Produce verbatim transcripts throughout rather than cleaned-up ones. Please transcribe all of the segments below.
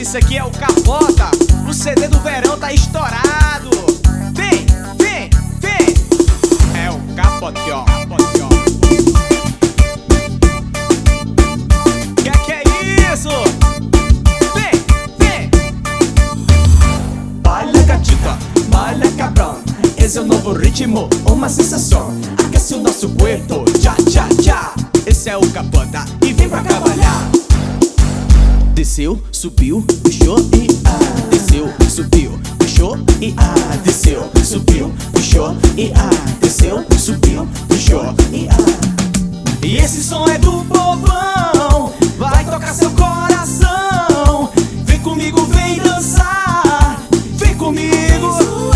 isso aqui é o Capota. O C D do verão tá estourado. Vem, vem, vem. É o Capotão. Que que é isso? Vem, vem. Baila gatita, baila cabrão. Esse é o novo ritmo, uma sensação. Aquece o nosso corpo, tchá, tchá, tchá. Esse é o Capota E vem pra trabalhar. Desceu, subiu, puxou e ah. Desceu, subiu, puxou e ah. Desceu, subiu, puxou e ah. Desceu, subiu, puxou e ah. E esse som é do povão, vai tocar seu coração. Vem comigo, vem dançar, vem comigo.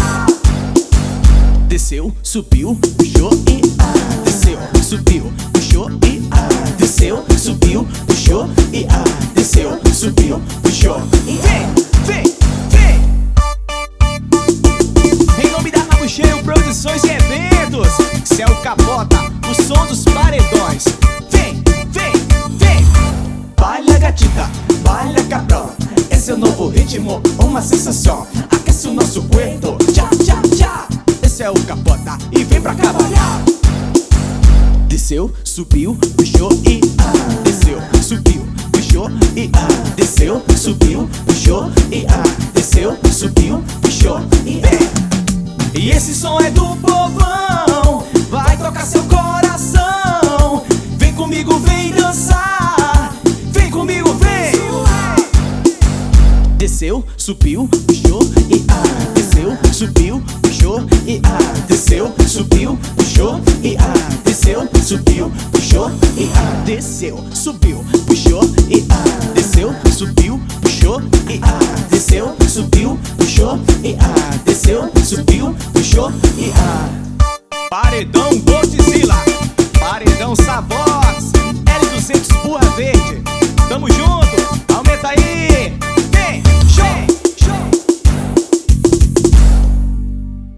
Desceu, subiu, puxou e ah. Desceu, subiu, puxou e ah. Desceu, subiu, puxou e ah. Desceu, subiu, puxou e ah. Vem, vem, vem. Em nome da Rabo Cheio Produções e Eventos, esse é o Capota, o som dos paredões. Vem, vem, vem. Baila gatita, baila cabrão. Esse é o novo ritmo, uma sensação. Aquece o nosso corpo, tchá, tchá, tchá. Esse é o Capota E vem pra trabalhar. Desceu, subiu, puxou e Ah, desceu, subiu, puxou e ah. Desceu, subiu, puxou e ah. Desceu, subiu, puxou e ah. E esse som é do povão, vai tocar seu coração. Vem comigo, vem dançar, vem comigo, vem. Desceu, subiu, puxou e ah. Desceu, subiu, puxou e ah. Desceu, subiu, puxou e ah. Desceu, subiu, puxou e ah. desceu, subiu, puxou E ah. Desceu, subiu, puxou e ah. Desceu, subiu, puxou e ah. Desceu, subiu, puxou e ah.